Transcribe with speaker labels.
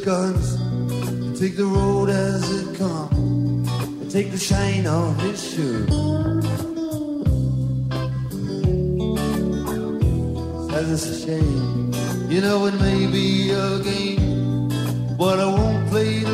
Speaker 1: guns, take the road as it comes, take the shine off his shirt. Says it's a shame, you know it may be a game, but I won't play